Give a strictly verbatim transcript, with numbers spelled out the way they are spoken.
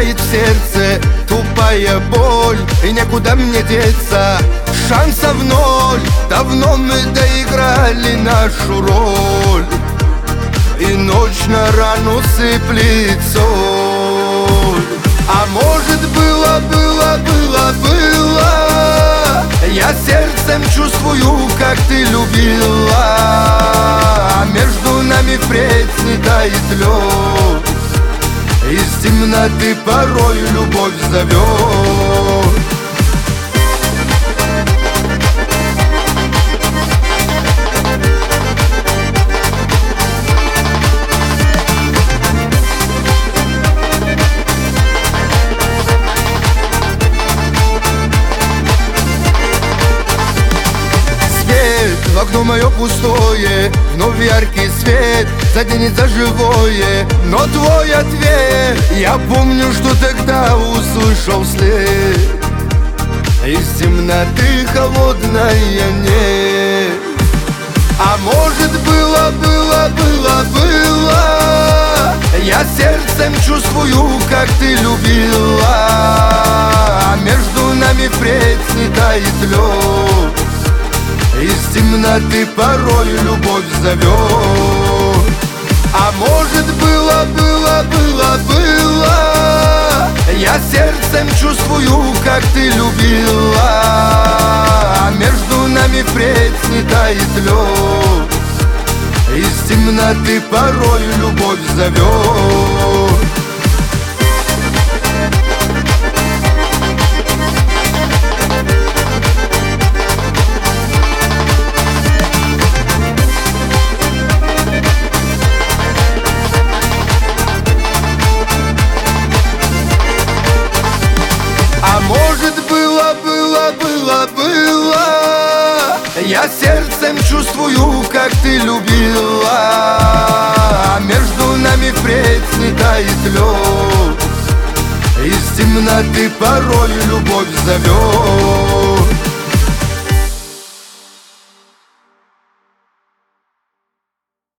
снедает в сердце тупая боль, и некуда мне деться. Шансов ноль, давно мы доиграли нашу роль, и ночь на рану сыплет соль. А может было, было, было, было, я сердцем чувствую, как ты любила, а между нами впредь не тает лед, из темноты порой любовь зовет. В окно мое пустое, вновь яркий свет заденет за живое. Но твой ответ, я помню, что тогда услышал след, из темноты холодная нет. А может было, было, было, было, я сердцем чувствую, как ты любила, а между нами впредь не тает лед, из темноты порой любовь зовет. А может было, было, было, было, я сердцем чувствую, как ты любила, а между нами впредь не тает лед, из темноты порой любовь зовет. Может было, было, было, было, я сердцем чувствую, как ты любила, а между нами впредь не тает лед, из темноты порой любовь зовет.